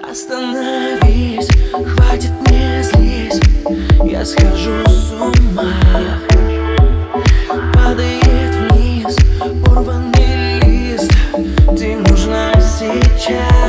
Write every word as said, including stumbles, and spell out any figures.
Остановись, хватит не злись, я схожу с ума. Падает вниз порванный лист, ты нужна сейчас.